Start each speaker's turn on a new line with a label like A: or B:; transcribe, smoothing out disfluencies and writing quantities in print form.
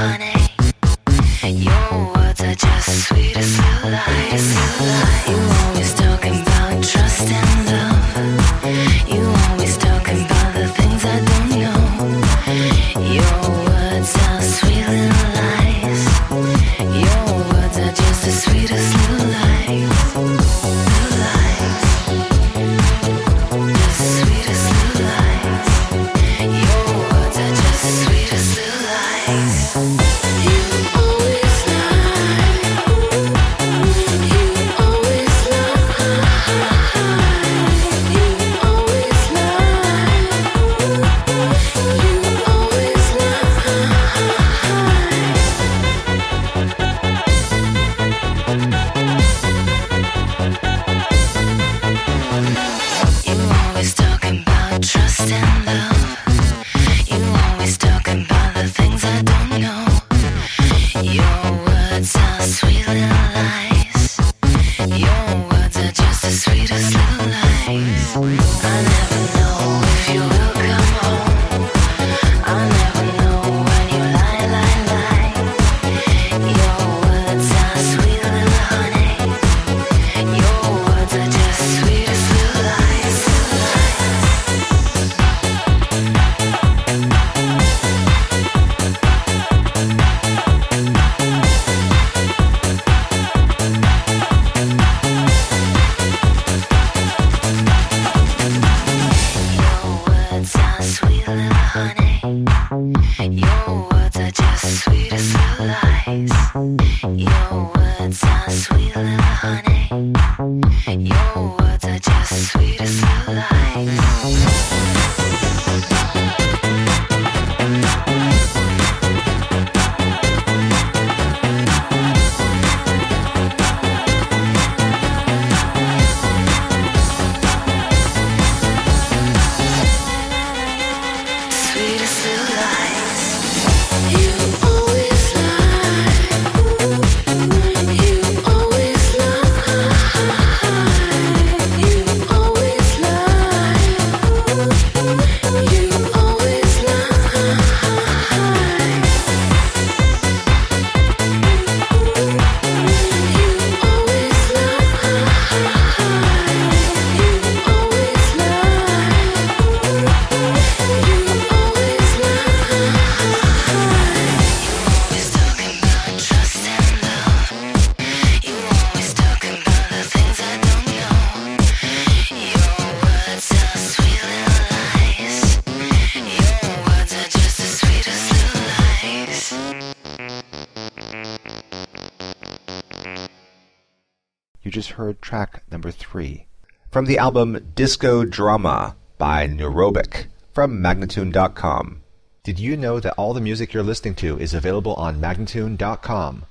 A: honey. Your words are just sweet as little lies. You always talking about trust and love. You always talking about the things I don't know. Your words are sweet little lies. Your words are just as sweet as little lies. Little lies. Just as sweet as little lies. Your words are just as sweet as little lies.
B: You just heard track number 3 from the album Disco Drama by Neurobic from Magnatune.com. Did you know that all the music you're listening to is available on Magnatune.com?